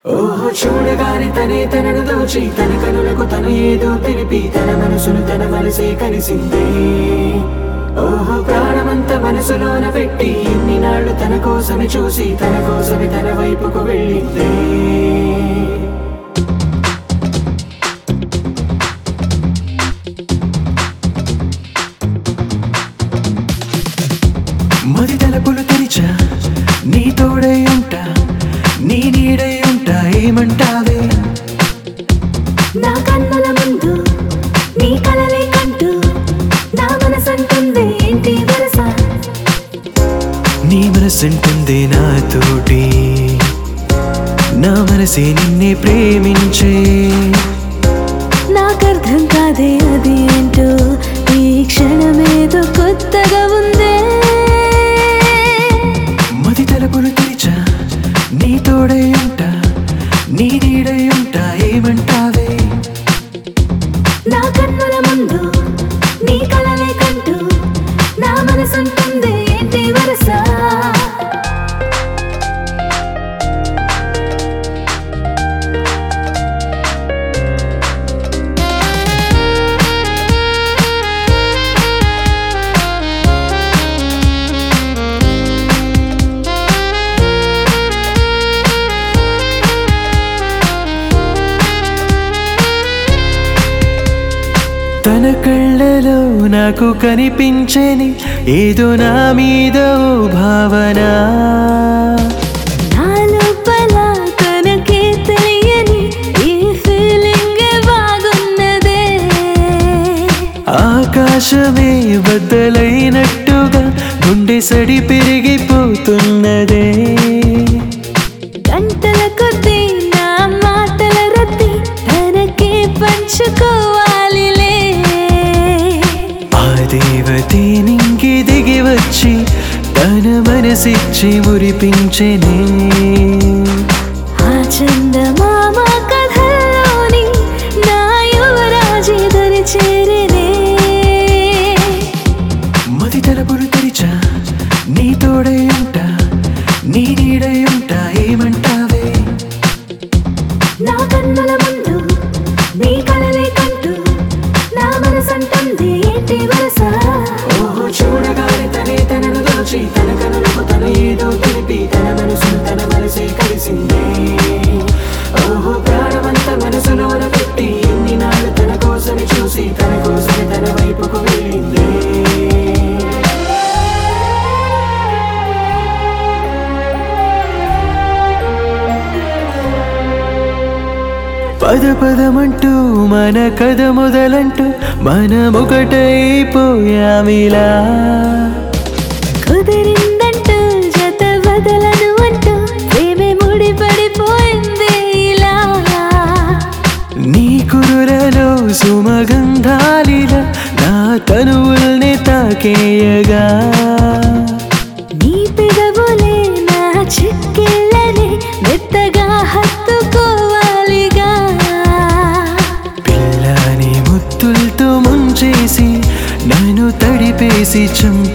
ఓహో చూడగానే తనను దోచి తన కనులకు తను ఏదో తెలిపి తన మనసును తన మనసే కలిసిందే. ఓహో ప్రాణమంత మనసులోన పెట్టి ఇన్ని నాళ్ళు తన కోసమే చూసి తన కోసమే తన వైపుకు వెళ్ళిందే. మది తలుపులు తెరిచా నీ తోడై ఉంటా నీ నీడై ఉంటా ఏమంటావే. నా కన్నుల ముందు నీ కలలే కంటూ నా మనసంటుంది ఏంటి వరస. నీ మనసంటుంది నాతోటి నా మనసే నిన్నే ప్రేమించే. నాకర్థం కాదే అది ఏంటో ఈ క్షణమేదో కొత్తగా ఉందే. మది తలుపులు తెరిచా నీ తోడై ఉంటా నీ నీడై ఉంటా ఏమంటావే. నా కన్నుల ముందు నీ కలలే కంటూ నా మనసంటుంది ఏంటి వరస. తన కళ్ళలో నాకు కనిపించని ఏదో నా మీద ఓ భావన. నా లోపల తనకే తెలియని ఈ ఫీలింగ్ బాగున్నదే. ఆకాశమే బద్దలైనట్టుగా గుండె సడి పెరిగిపోతున్నదే. గంటల కొద్దీ నా మాటల రద్దీ తనకే పంచుకోవాలిలే. ఆ దేవతే నింగి దిగి వచ్చి తన మనసిచ్చి మురిపించెనే. ఆ చందమామ కథల్లోని నా యువరాజు దరి చేరినే. మది తలుపులు తెరిచా నీ తోడై ఉంటా నీ నీడై ఉంటా ఏమంటావే. నా కన్నుల ముందు నీ కలలే కంటూ నా మనసంటుంది ఏంటి వరస. ఓహో చూడగానే తనను దోచి తన కనులకు తను ఏదో తెలిపి తన మనసును తన మనసే కలిసిందే. ఓహో ప్రాణమంత మనసులోన పెట్టి ఇన్ని నాళ్ళు తన కోసమే చూసి తన కోసమే తన వైపుకు వెళ్ళిందే. పదమంటూ మన కథ మొదలంటూ మనమొకటైపోయామిలా. కుదిరిందంటూ జత వదలను అంటూ ప్రేమే ముడిపడిపోయింది ఇలా. నీ కురులలో సుమగంధాలిలా నా తనువుల్ని తాకేయగా. నీ పెదవులే నా చిక్కిళ్ళని మెత్తగా హత్తుకోవాలిగా. పిల్లని ముత్తులతో ముంచేసి నన్ను తడిపేసి